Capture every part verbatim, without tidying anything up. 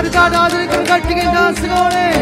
සාරිකාට ආදරය කරන කට්ටියගේ dance එක ඕනේ.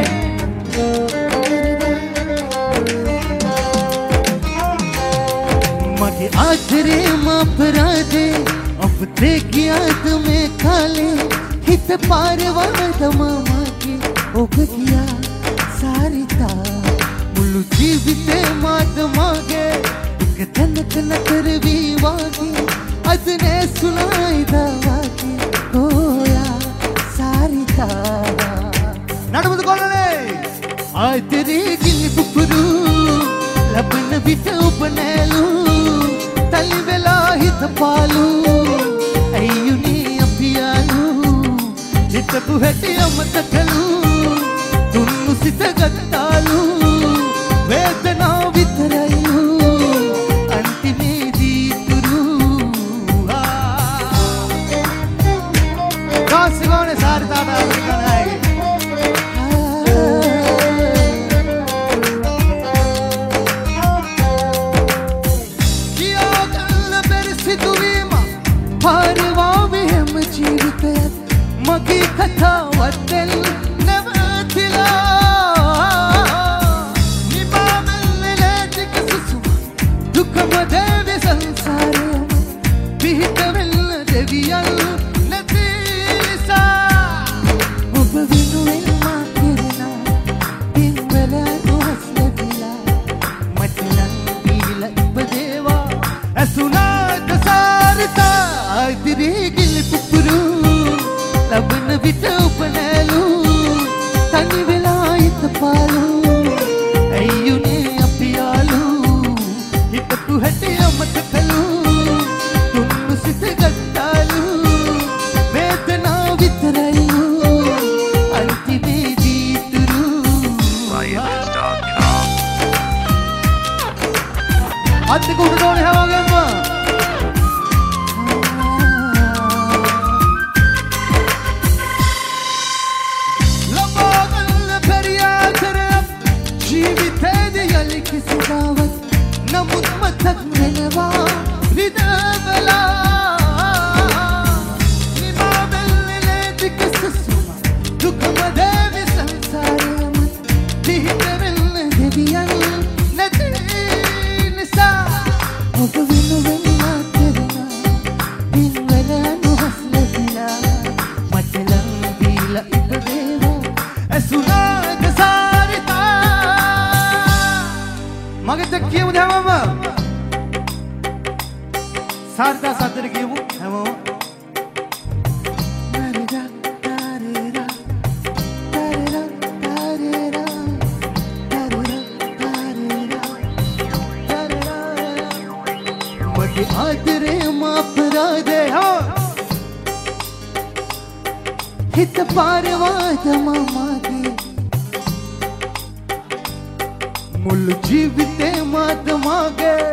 මගේ ආදරේ මාපරාදේ අපතේ ගියාද මේ කාලේ හිත පාරවල් තමමාගේ ඔබ ගියා සාරිතා මුළු ජීවිතේ මාත මාගේ එක තැනක නතර වී වාගේ අද නැසුණායි දාවාගේ ඕයා සාරිතා නඩමුද කොල්ලනේ ආදරේ ගිනි පුපුරු ලබන විට ඔබ නැලු තලි වෙලා හිත පාලු අයියුනේ අපියාලු හිතපු හැටි අමතකලු දුන්නු සිත ගත්තාලු වේදනාව විතරයිලු අන්තිමේදී තුරු dance එක ඕනේ සාරිකාට ආදරය කරන අයගේ. පාරවාවෙම ජීවිතයත් මගේ කතාවත් දෙල් නැවතිලා නිබාවෙල්ලේ ටික සුසුම දුකම දේවි සංසාරයම පිහිටවෙල්ල දෙවියන් නැති නිසා ඔබ වෙනුවෙන් මා කෙරෙනා පින්වල දුහස් ලැබිලා මට නම් දීලා ඉපදේවා ඇසුනාද සාරිතා ආදරේ ගිනි පුපුරු ලබන විට ඔබ නැලු තනි වෙලා හිත පාලු අයියුනේ අපියාලු හිතපු හැටි අමතකලු දුන්නු සිත ගත්තාලු වේදනාව විතරයිලු අන්තිමේදී තුරු අද්දක උඩට ඕනේ හැමෝගෙම. කිසිදාවත් නමුත් මතක් වෙනවා විදවලා නිබාවෙල්ලේ ටික සුසුම දුකම දේවි සංසාරයම පිහිටවෙල්ල දෙවියන් නැති නිසා ඔබ වෙනුවෙන් මා කෙරෙනා පින්වල නුහස් ලැබිලා මට ලං දීලා ඉපදේවා ඇසුනාද සාරිතා මගෙත් එක්ක කියමුද හැමෝම? සාරිතා සද්දට කියමු හැමෝම. මගේ ආදරේ මාපරාදේ හෝ හිත පාරවා තමමාගේ මුළු ජීවිතේ මාත මාගේ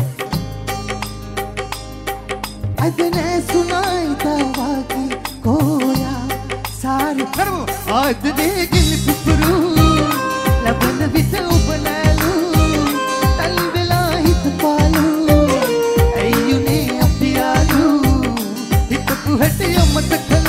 අද නැසුණායි දාවාගේ කෝයා සාරි ආදරේ ගිනි පුපුරු ලබන විට ඔබ නැලු තලි වෙලා හිත පාලු අයියුනේ අපියාලු හිතපු හැටි අමතක